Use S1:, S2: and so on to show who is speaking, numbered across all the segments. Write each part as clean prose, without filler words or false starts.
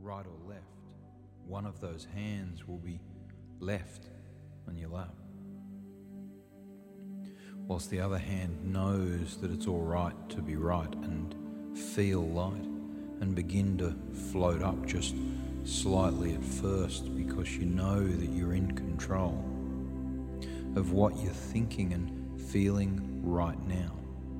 S1: right or left. One of those hands will be left on your lap, whilst the other hand knows that it's all right to be right and feel light and begin to float up just slightly at first, because you know that you're in control of what you're thinking and feeling right now.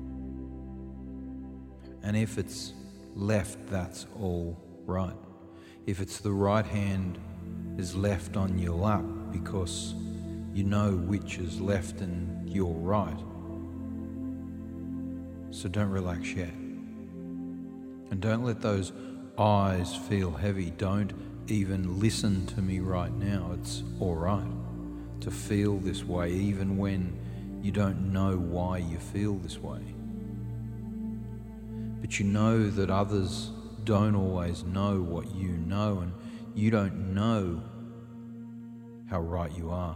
S1: And if it's left, that's all right. If it's the right hand is left on your lap because you know which is left and you're right, so don't relax yet. And don't let those eyes feel heavy. Don't even listen to me right now. It's all right to feel this way, even when you don't know why you feel this way. But you know that others don't always know what you know, and you don't know how right you are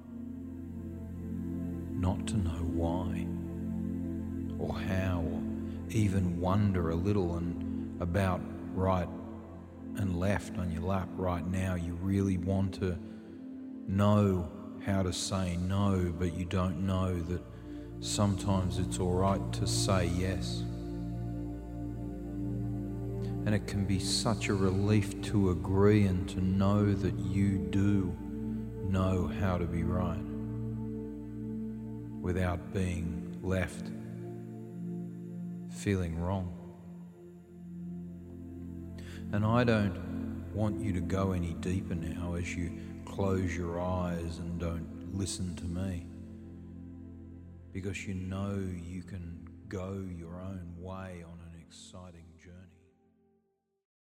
S1: not to know why or how, or even wonder a little and about right and left on your lap right now. You really want to know how to say no, but you don't know that sometimes it's all right to say yes. And it can be such a relief to agree and to know that you do know how to be right without being left feeling wrong. And I don't want you to go any deeper now as you close your eyes and don't listen to me, because you know you can go your own way on an exciting